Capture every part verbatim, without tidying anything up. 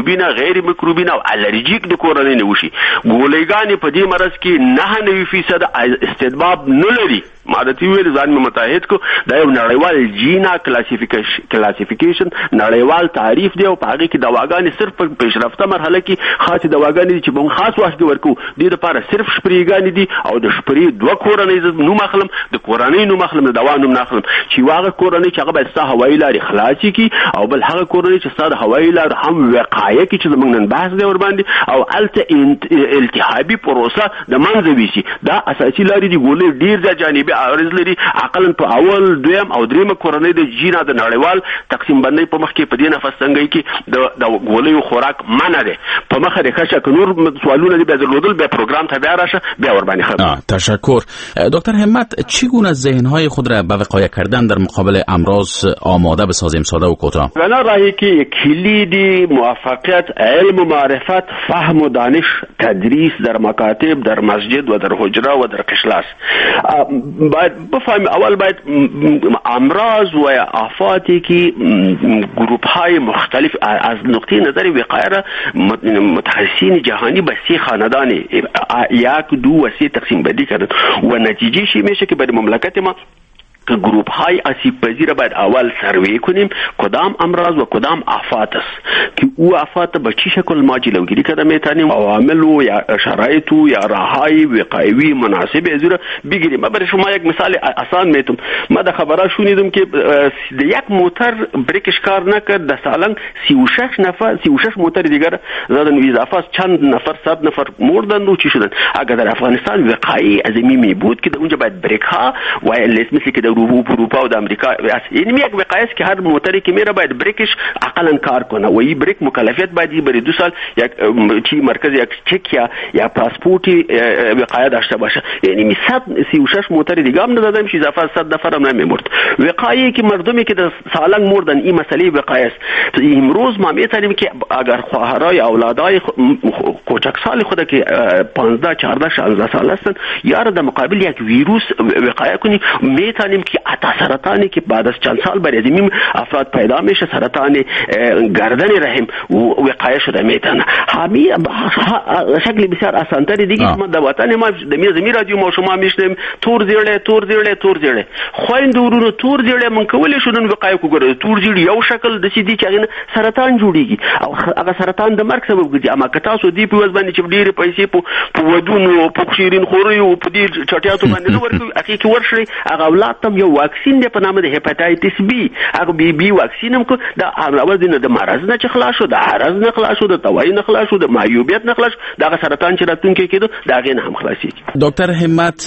میکروبین غیر میکروبین او الرجیک د کورنۍ نه وشي. ګولېګانې په دې مرض کې نه نوي فیصد استدباب نه لري. ما د تیویل ځان متحد کو دا یو نړیوال جینا کلاسیفیکیشن کلاسیفیکیشن نړیوال تعریف دی او په هغه کې دواګانې صرف په پیشرفته مرحله کې خاصه دواګانې چې په خاص وخت کې ورکو دي د لپاره صرف شپریګانې دي او د شپری دوه کورنۍ نو مخلم د کورنۍ نو مخلم د دوا نو مخلم چې واغه کورنۍ چې هغه به ستاسو هوایي لارې خلاصي کی او بل هغه کورنۍ چې ستاسو هوایي لار هم وقایه کی چې زمونږ نن بحث دی ور باندې او الته التهابي پروسه د منځ ویسي دا اساسي لارې دي ګولې ډیر د جانبي عارض لري عقلاً په اول دویم او دریم کورنۍ د جینا د نړیوال تقسیم بندۍ په مخ کې په دې نفس څنګه کې د د ګولې خوراک منع ده په مخه د خشه نور سوالونه دي به درلودل به پروگرام ته بیا راشه بیا ور باندې خبر. تشکر دکتر همت. چگونه ذهن‌های خود را به وقایع کردن در مقابل امراض آماده بسازیم؟ ساده و کوتاه. بنا راهی که کلیدی موفقیت علم و معرفت فهم و دانش تدریس در مکاتب در مسجد و در حجره و در قشلاس. باید بفهمیم اول باید امراض و آفاتی که گروپ های مختلف از نقطه نظر وقایع را متخصصین جهانی به سه خاندان یک دو و سه تقسیم بندی کردن و نتیجه شی میشه که برای مملکت ما که گروپ های آسیب پذیر باید اول سروی کنیم کدام امراض و کدام آفات است که او آفات به چه شکل ما جلوگیری کرده میتونیم عوامل و یا شرایط و یا راههای وقایوی مناسب از را بگیریم. من برای شما یک مثال آسان میتونم. ما در خبرها شنیدم که یک موتر بریکش کار نکرد در سالنگ سی و شش نفر سی و شش موتر دیگر زدن و اضافه چند نفر صد نفر مردن و چی شدن. اگر در افغانستان وقایع عظیمی می بود که اونجا باید بریک ها و مثل که در اروپا و د امریکا یعنی یک وقایع است که هر موتری که میره باید بریکش عقلاً کار کنه و این بریک مکلفیت باید برای دو سال یک چی مرکز یک چک یا یا پاسپورتی وقایع داشته باشه. یعنی صد سی و شش موتر دیگه هم ندادم چیز اضافه صد نفر هم نمیمرد. وقایعی که مردمی که در سالنگ مردن این مسئله وقایع است. امروز ما میتونیم که اگر خواهرای اولادای کوچک سال خود که پانزده چهارده شانزده سال هستن یا در مقابل یک ویروس وقایع کنی میتونیم که حتی سرطانی که بعد از چند سال برای زمین افراد پیدا میشه سرطان گردن رحم وقایع شده میتونه. همین شکل بسیار آسان‌تری دیگه ما در وطن ما در زمین رادیو ما شما میشنیم تور زیړه تور زیړه تور زیړه خويند ورونو تور زیړه من کولې شونن وقایع کوګره تور زیړ یو شکل د سې دي چې سرطان جوړیږي او هغه سرطان د مرګ سبب ګرځي. اما که تاسو دی په وځ باندې چې ډېر پیسې په ودونو په شیرین خوري او په دې چټیاتو باندې ورکوي اخی کې ورشي هغه اولاد تم یو واکسین دی په نامه د هپاتایټس بی هغه بی بی واکسین هم کو د اول دینه د مرض نه چې خلاص شو د عرض نه خلاص شو د توای نه خلاص شو د معیوبیت نه خلاص د سرطان چې راتونکي کېدو دا غین هم خلاصي. دکتر همت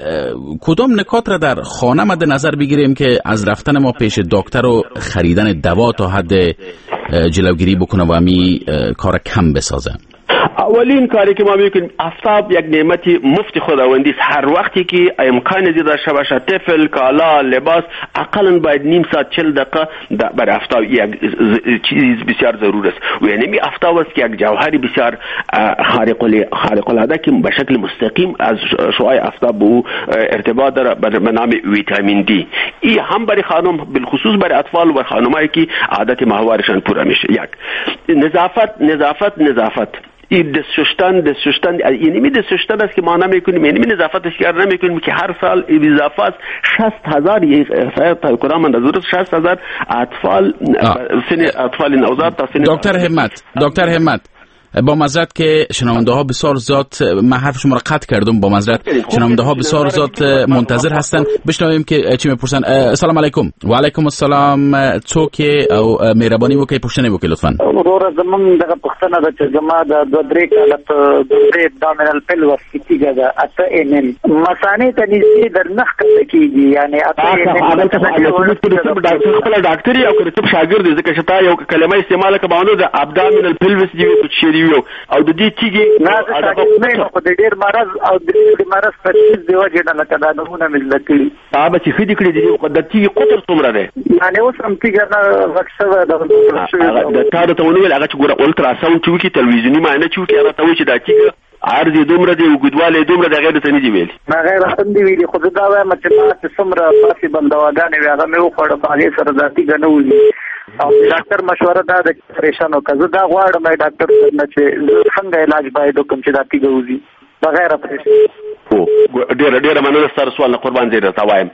کدام نکات را در خانه مد نظر بگیریم که از رفتن ما پیش دکتر و خریدن دوا تا حد جلوگیری بکنه و می کار کم بسازه؟ اولین کاری که ما میکنیم آفتاب یک نعمت مفت خداوندی است. هر وقتی که امکان زیاد داشته باشه طفل کالا لباس اقلا باید نیم ساعت چهل دقیقه بر آفتاب یک چیز بسیار ضرور است و یعنی می آفتاب است که یک جوهری بسیار خارق خارق العاده که به شکل مستقیم از شعاع آفتاب به ارتباط داره به نام ویتامین دی. این هم برای خانم بالخصوص برای اطفال و خانمایی که عادت ماهوارشان پوره میشه. یک نظافت نظافت نظافت این دست شستن دست شستن یعنی می دست شستن است که ما نمیکنیم یعنی می نظافت اشکار نمیکنیم که هر سال اضافه شصت هزار یک تا کدام اندازه شصت هزار اطفال سن اطفال نوزاد تا سن. دکتر همت دکتر همت با معذرت که شنونده ها بسیار زیاد من حرف شما را قطع کردم با معذرت شنونده ها بسیار زیاد منتظر هستن بشنویم که چی میپرسن. السلام علیکم. و علیکم السلام. تو که او مهربانی وکي پوښتنه وکړئ لطفا. ورور زمون دغه پوښتنه ده چې زما د دوه درې کاله په دوه ډامینل پل ورسکیږي د اته ان ان مسانې ته نږدې در نخ کېږي یعنی اته ان ان خپل ډاکټري او کتاب شاګرد ځکه چې تا یو کلمه استعمال کوي د ابدامینل پلوس دی چې او د دې تیږي نه نه په دې ډیر مرز او د دې مرز په دې وجه نه لکه دا نمونه مل کړی هغه چې خدي کړی دی د تیږي قطر څومره ده یعنی اوس هم تیږي نه وکسه د د تا د تونول هغه چې ګوره الټرا ساوند چې وکي تلویزیونی معنی چې وکي هغه ته وایي چې دا تیږي عرض دومره دی او ګډواله دومره د غیر ته نه دی ویل ما غیر هم دی ویلي خو دا وایم چې ما چې څومره پاسې بندواګانې هغه مې وخوړه په هغه سره ذاتي غنولې او ډاکټر مشوره دا د پریشانو کزه دا غواړم ډاکټر نه چې څنګه علاج باید کوم چې دا تیګه وزي بغیر پریشان او ډیر ډیر مننه ستاسو سوال نه قربان زه درته وایم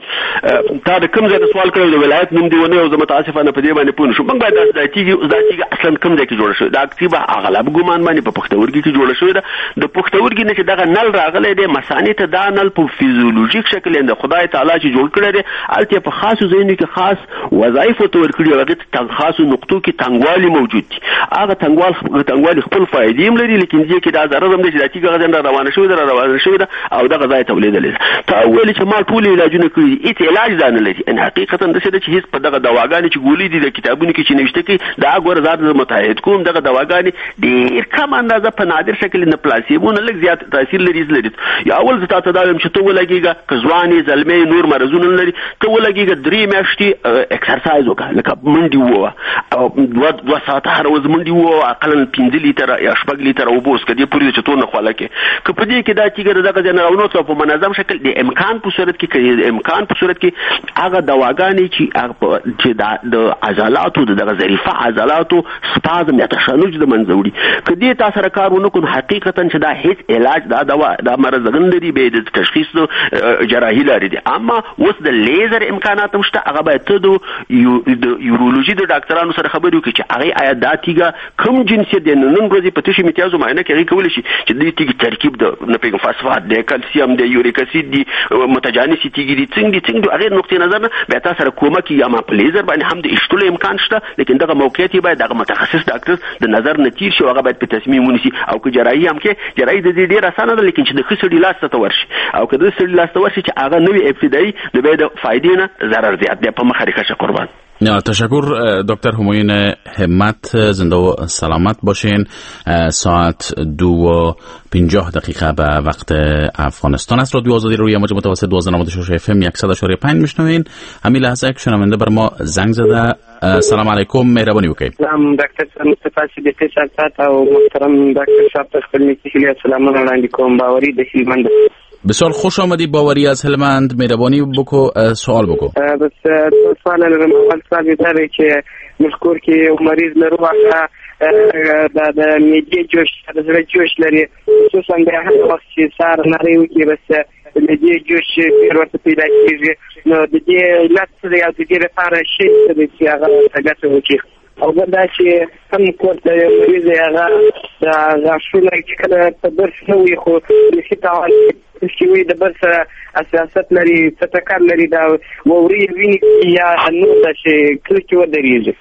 تا د کوم ځای د سوال کړو د ولایت نوم دی ونه او زه متاسفانه په دې باندې پوه شوم موږ باید د تیګه د تیګه اصلا کوم ځای کې جوړ شوی دا اکتیبه اغلب ګومان باندې په پښتورګي کې جوړ شوی دا د پښتورګي نه چې دغه نل راغلی دی مثانې ته دا نل په فزیولوژیک شکل د خدای تعالی چې جوړ کړی دی الته په خاصو ځایونو کې خاص وظایف ته ورکړي هغه ته خاصو نقطو کې تنګوالي موجود دي هغه تنګوال تنګوالي خپل فائدې هم لري لیکن دې کې دا ضرر هم دی چې د تیګه غزن روانه شوی دا روانه شوی دا او دغه ځای ته ولیدل ته ویل چې ما ټول علاجونه کړی هیڅ علاج ځان نه لري ان حقیقتا د څه چې هیڅ په دغه دواګانې چې ګولې دي د کتابونو کې چې نوشته کې دا ګور زاد متحد کوم دغه دواګانې ډیر کم اندازه په نادر شکل نه پلاسیبو نه لږ زیات تاثیر لري لري یا اول زه تاسو دا چې ته ولګيږه کزواني زلمې نور مرزونه لري ته ولګيږه درې میاشتې اکسرسایز وکړه لکه منډي وو او دوه دوه ساعته هر ورځ منډي وو اقل پنځه لیټر یا شپږ لیټر وبوس کدي پوری چې تو نه خواله کې که په دې کې دا چې دغه ځنه راونو ته په منظم شکل د امکان په صورت کې کې د امکان په صورت کې هغه دواګانې چې چې د عضلاتو د ظریفه عضلاتو سپازم یا تشنج د منځوري کدي تاسو سره کارونه کوم حقیقتا چې دا هیڅ علاج دا دوا دا مرز غندري به د تشخیص جراحي لري دي اما اوس د لیزر امکانات مشته هغه باید ته د یورولوژي د ډاکټرانو سره خبرې وکړي چې هغه آیا دا تیګه کوم جنسیت د نن ورځې په تشي میتیازو معاینه کوي کول شي چې د تیګ ترکیب د نه پیغام فاسفات د کلسیم د یوریک اسید دی متجانس تیګی دي څنګه دي څنګه هغه نقطې نظر نه به تاسو سره کومه کې یا ما په لیزر باندې هم د اشتلو امکان شته لیکن دغه موقعیت باید دغه متخصص ډاکټر د نظر نتیجه شو هغه باید په تصمیم ونیسي او که جراحي هم کې جراحي د دې ډیر اسانه ده لیکن چې د خسړي لاس ته ورشي او که د خسړي لاس ته ورشي چې هغه نوې ابتدایي د به د فائدې نه ضرر زیات دی په مخه قربان. تشکر دکتر همایون همت، زنده و سلامت باشین. ساعت دو و پنجاه دقیقه به وقت افغانستان است. رادیو آزادی روی موج متوسط دوازده نود و شش اف ام صد و چهار و پنج میشنوین. همین لحظه یک شنونده بر ما زنگ زده. سلام علیکم، مهربانی وکړئ. سلام ډاکټر مصطفی صدیقی صاحب او محترم ډاکټر صاحب ته خپل میکیلی سلام وړاندې کوم. باوري د هلمند. بسیار خوش آمدی باوری از هلمند. مهربانی بکو سوال بکو. بس سوال لرم. اول سوال داره که مذکور که مریض لرو هغه د میډیا جوش د زړه جوش لري، خصوصا د هغه وخت چې سار نری وي بس د میډیا جوش ورته پیدا کیږي. نو د دې علت څه دی او د دې لپاره شی څه دی چې هغه څنګه وکړي؟ او دا چې هم کوته مریض هغه د غاښونو چې کله په درس نه وي خو هیڅ تعال چې وي د بل سره اساسات لري څه لري دا ووري ویني یا نو د چې کله چې ودرېږي.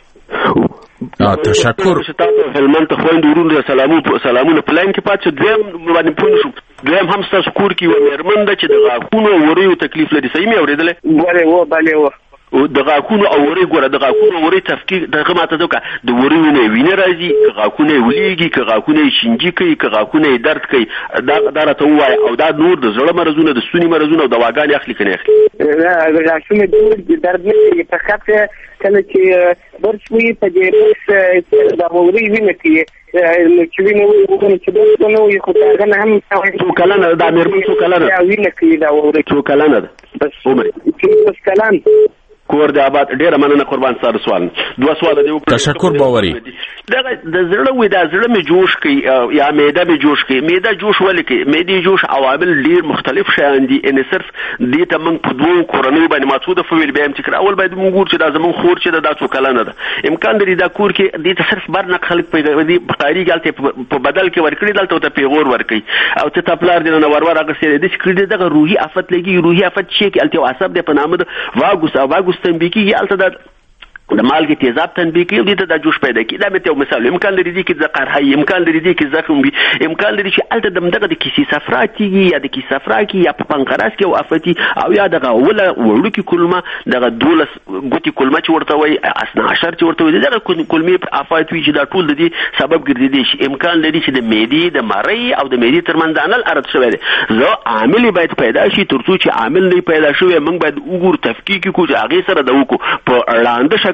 تشکر. هلمند ته خويند ورونو سلامونه سلامونه پلاین کې پاتې دویم باندې پوه شو. دویم هم تاسو کور کې و مېرمن د چې د غاښونو وریو تکلیف لري، صحیح مې اورېدلې؟ وره و bale و او د غاښونو او وری ګوره د غاښونو وری تفکیک دغه ماته دوکا د وریو نه وینې راځي، که غاښونه ولېږي، که غاښونه شینجی کوي، که غاښونه درد کوي، دا دا راته وایي. او دا نور د زړه مرزونه، د ستوني مرزونه او دواګانې اخلي کنه اخلي؟ نه غاښونه د درد نه کوي، فقط کله چې برس وي په دې برس د وری وینې کوي نو چې وینې وي چې دا نو یو خو دا نه هم څو کلنه دا مېرمن څو کلنه دا وینې کوي دا وری څو کلنه ده؟ بس عمر بس کلن کور د آباد. ډیره مننه قربان ستاسو سوال. دوه سوال دی. تشکر باوري. دغه د زړه وې د زړه می جوش کوي یا معده می جوش کوي. معده جوش ولې کوي؟ معده جوش عوامل ډیر مختلف شیان دي. ان صرف دې ته موږ په دوه کورنۍ باندې ماتوده فویل به هم چې اول باید موږ ګور چې دا زمون خور چې دا څو کلنه ده. امکان لري دا کور کې دې ته صرف بر نه خلک پیدا دي بقاری غلطه په بدل کې ورکړي دلته ته پیغور ورکړي او ته تپلار دي نه ورور هغه سره دې کړي دغه روحي افت لګي. روحي افت چې کې الته عصب د په نامه د واګوس او واګوس تنبیکی یا الته د مالګې تیزاب تنبیه کوي دې ته د جوش پیدا کی. دا مې ته مثال امکان لري دي چې د قرحه امکان لري دي چې زخم وي، امکان لري چې الته دمدغه د کیسې صفرا کیږي یا د کیسې صفرا کی یا په پنقراس کې او افتی او یا دغه ولا وړوکی کلمه دغه دولس ګوتی کلمه چې ورته وای اسنا عشر چې ورته وای دغه کلمې په افات وی چې دا ټول د دې سبب ګرځي شي. امکان لري چې د معدې د مری او د معدې ترمنځ انل ارد شوی دی. زه عامل باید پیدا شي ترڅو چې عامل نه پیدا شوی موږ باید وګور تفکیک کو چې هغه سره د وکړو په اړاند شکل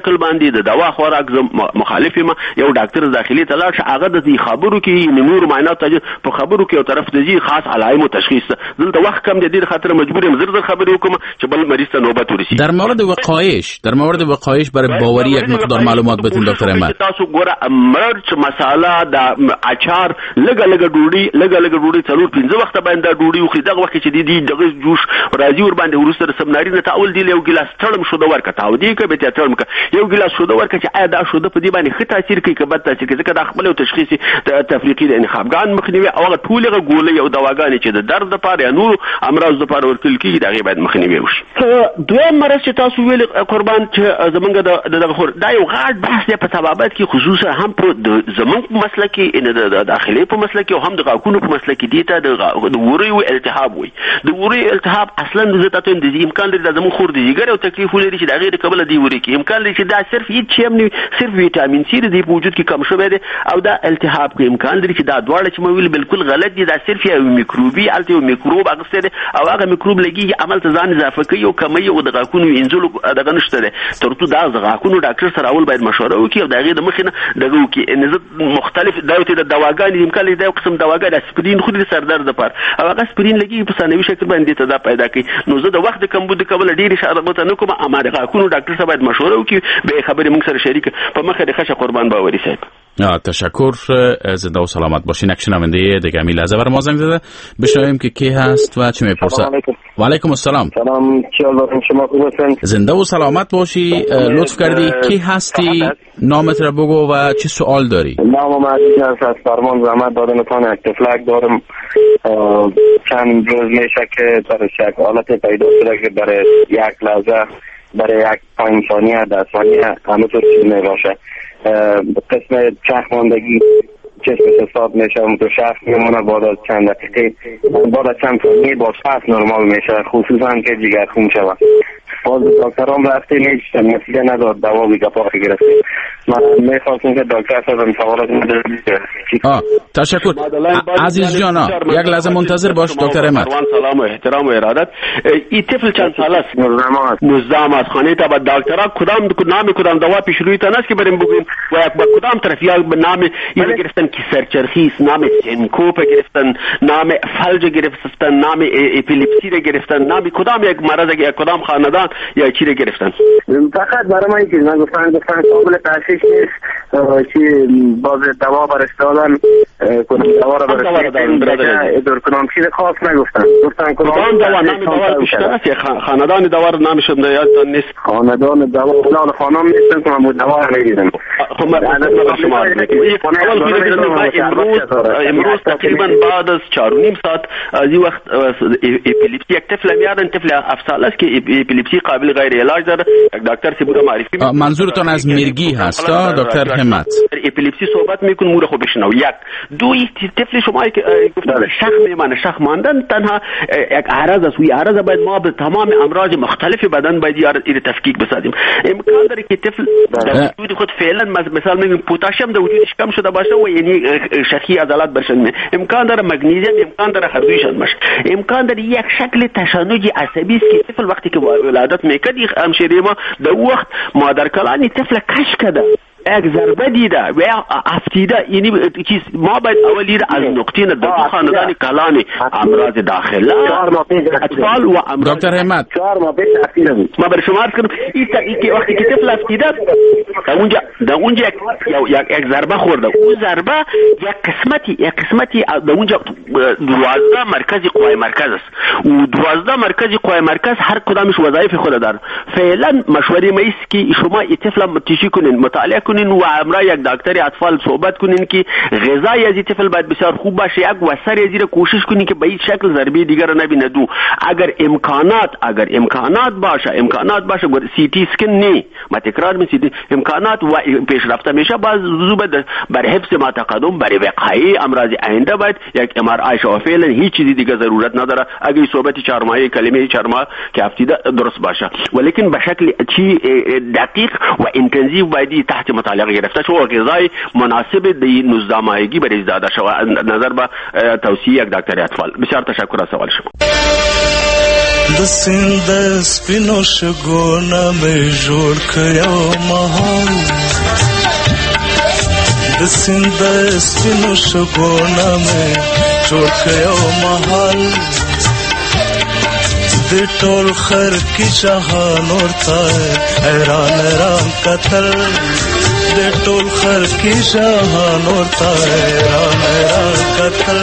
شکل باندې د دوا خوراک مخالف ما یو ډاکټر داخلي ته لاړ شي هغه د دې خبرو کې نور معاینات په خبرو کې یو طرف د دې خاص علائم تشخیص دلته وخت کم د دې خاطر مجبور یم زر زر خبرې وکم چې بل مریض ته نوبت ورسیږي. در مورد وقایش در مورد وقایش برای باوری یک مقدار معلومات بدین دکتر احمد. تاسو ګوره مرچ مساله د اچار لګه لګه ډوډۍ لګه لګه ډوډۍ څلور پنځه وخت باندې ډوډۍ وخی دغه وخت چې دی دغه جوش راځي ور باندې ورسره سمناري نه تاول دی یو ګلاس تړم شو د ورکه تاو دی کې به تړم یو ګلاس شو د ورکه چې آیا دا شو د په دی باندې خطا تاثیر کوي کبه تاثیر کوي ځکه د خپل تشخیصي تفریقي د انخابګان مخنیوي او ټولغه ګولې او دواګانې چې د درد لپاره یا نور امراض لپاره ورکل کیږي دغه باید مخنیوي وشي. دویم مرض چې تاسو ویل قربان چې زمونږ د دغه دا یو غاټ بحث دی په سبابت کې خصوصا هم په زمونږ مسلکي ان د داخلي په مسلکي او هم د غاکونو په مسلکي دي ته د وری او التهاب وي د وری التهاب اصلا د تاسو د امکان لري د زمون خور د جګر او تکلیف لري چې د غیر قبل دی وری کې امکان لري چې دا صرف هیڅ شی نه صرف ویټامین سی د په وجود کې کم شوی دی او دا التهاب کې امکان لري چې دا دواړه چې مویل بالکل غلط دي دا صرف یو میکروبي الته یو میکروب اغسته او هغه میکروب لګي عمل ته ځان اضافه کوي او کمی او د غاکونو انزلو دغه نشته دی ترڅو دا غاکونو ډاکټر سره اول باید مشوره وکړي او دا غیر د مخینه دغه کې ان مختلف دایته د دواګانې امکان لري دا قسم دواګانې اسپرین خو د سردرد لپاره او هغه اسپرین لګي په ثانوي شکل باندې ته دا پیدا کوي نو زه د وخت کمبود کول ډیر اشاره مت نه کوم امر غاکونو ډاکټر صاحب باید مشوره وکړي به خبرې موږ سره شریک په مخه د خشه قربان باوری صاحب. تشکر زنده و سلامت باشین. یک شنونده دیگه می لحظه بر ما زنگ زده بشنویم که کی هست و چی میپرسه. و علیکم السلام. سلام چیالدارم شما خوب هستین؟ زنده و سلامت باشی. لطف کردی کی هستی نامت را بگو و چی سوال داری؟ نامم عزیز است از فرمان زحمت دادنتان یک تفلک دارم چند روز میشه که برای یک حالت پیدا شده که برای یک لحظه برای یک پنج ثانیه ده ثانیه همونطور چیز میباشه قسم چرخماندگی چشم حساب میشه همونطور شخص میمونه بعد از چند دقیقه بعد از چند ثانیه باز پس نرمال میشه خصوصا که جگر خون شود باز دکترام رفتیم هیچ نتیجه نداد دوا بیگپاقی گرفتیم من میخواستم که دکتر صاحب سوالات مدرد تشکر عزیز جانا یک لحظه منتظر باش دکتر احمد. سلام و احترام و ارادت. این طفل چند سال است؟ نوزده است. خانه تا با دکترها کدام نام کدام دوا پیش روی تن است که بریم بگیم و با کدام طرف یا به نام این گرفتن کی سرچرخی نام سینکوپ گرفتن نام فلج گرفتن نام اپیلپسی را گرفتن نام کدام یک مرض یا کدام خاندان یا چی را گرفتن؟ فقط برای من چیز من گفتن گفتن قابل تشخیص نیست که باز دوا برش دادن کدام دوا را برش دادن دور کدام چیز خاص نگفتن گفتن کدام دوا نام دوا بیشتر است یا خاندان دوا را نامش یادتان نیست؟ خاندان دوا نه خانم نیستن که من دوا را نگیدم. خب من شما امروز امروز تقریبا بعد از چهار و نیم ساعت از این وقت اپیلپسی یک طفل میارن طفل هفت ساله است که اپیلپسی قابل غیر علاج داره یک دکتر سی بوده معرفی. منظورتان از مرگی هست دکتر همت؟ اپیلپسی صحبت میکن مور خوب بشنو. یک دو طفل شما که گفتن شخ میمانه شخ ماندن تنها یک عرض است و عرض باید ما به تمام امراض مختلف بدن باید این تفکیک بسازیم. امکان داره که طفل در وجود خود فعلا مثلا میگیم پتاسیم در وجودش کم شده باشه و یعنی شخی عضلات برشن امکان داره مگنیزیم امکان داره هر دویش باشه امکان داره یک شکل تشنج عصبی است که طفل وقتی که ولادت میکرد همشیره ما در وقت مادر کلانی طفل کش کرده یک ضربه دیده و افتیده یعنی چیز ما باید اولی را از نقطه در خاندان کلانی امراض داخله اطفال و امراض دکتر همت ما برای شما عرض کنم این که وقتی که طفل افتیده در اونجا در اونجا یک ضربه خورده اون ضربه یک قسمتی یک قسمتی در اونجا دوازده مرکزی قوای مرکز است و دوازده مرکزی قوای مرکز هر کدامش وظایف خود داره. فعلا مشوره ما است که شما این طفل متشی کنین مطالعه کنین و امرا یک دکتر اطفال صحبت کنین که غذای از این طفل باید بسیار خوب باشه یک وسر از این کوشش کنین که به هیچ شکل ضربه دیگر نبینه. دو اگر امکانات اگر امکانات باشه امکانات باشه سی تی اسکن نه ما تکرار می سی امکانات و پیشرفته میشه باز زوبه بر حفظ ما تقدم برای وقایع امراض آینده باید یک ام آر آی شو فعلا هیچ چیزی دیگه ضرورت نداره اگر صحبت چهار ماهه کلمه چهار ماه که افتیده درست باشه ولیکن به شکل چی دقیق و اینتنسیو باید تحت مطالعه گرفته شو و غذای مناسب دی نوزده ماهگی برای داده شو نظر به توصیه یک دکتر اطفال. بسیار تشکر از سوال شما. د سیند سپینو شګونه مې جوړ کړو مهال د سیند سپینو شګونه مې جوړ کړو مهال د ټول خر کی جهان ورته حیران حیران قتل د ټول خر کی جهان ورته حیران حیران قتل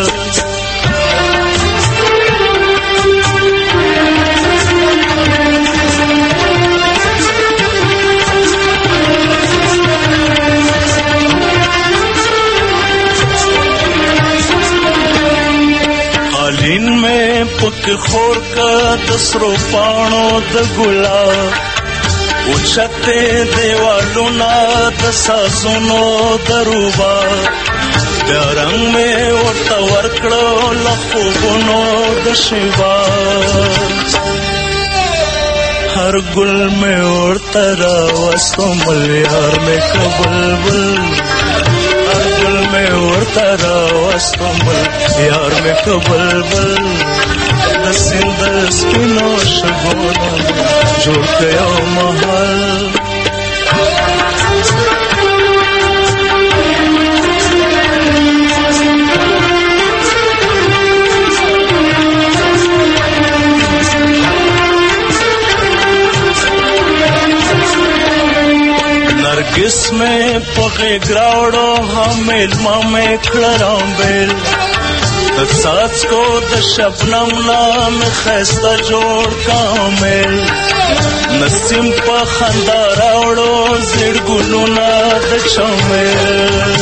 قالین میں پک خور کا دسرو پانو د ګلاب اوچته دیوالو نا د سازونو دروبا درنګ میں ورته ورکړو لخوبونو د شیوا هر ګل میں ورته راوستو ملیار میں کبلبل هر ګل میں ورته راوستو ملیار میں کبلبل د سیند سپینو شګونه جوړ کړو مهال नरगिस में पगे ग्रावड़ो हमें मामे खड़राम बेल साच को द शबनम नाम खैस्ता जोड़ कामेल नसीम पा खंदा रावड़ो जिड़ गुलुना द चमेल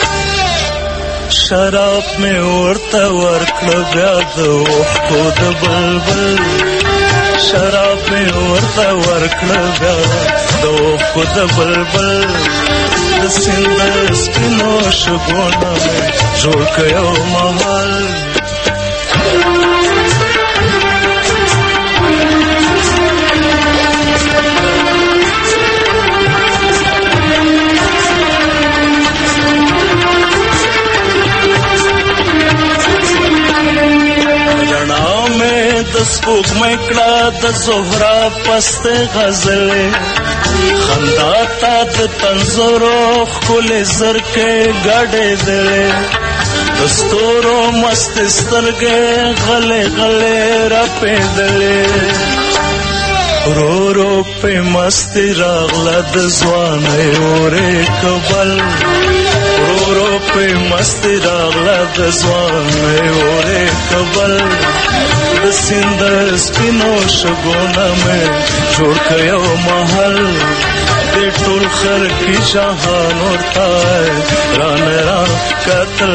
शराब में उड़ता वर्कल ब्याद को द बलबल शराब में उड़ता वर्कल ब्याद को द बलबल सिंध स्पिनो शगोना में जोड़ कयो महल रणा में दस बुक में कड़ा द जोहरा पस्ते गजले खंदाता द तंजरो खुल जर के गाड़े दले दस्तूरो मस्त स्तरगे गले गले रपे दले रो रो पे मस्ती रागला द जवाने ओरे कबल रो रो पे मस्ती रागला द जवाने ओरे कबल द सिंध स्पिनो शगोना में जोड़ कयो महल दे टोल खर की जहान होता है रान रान कत्ल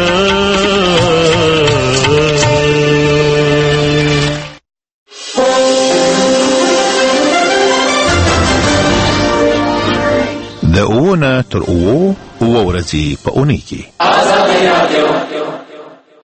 د اوونه تر اوو اوو ورځې په اونۍ کې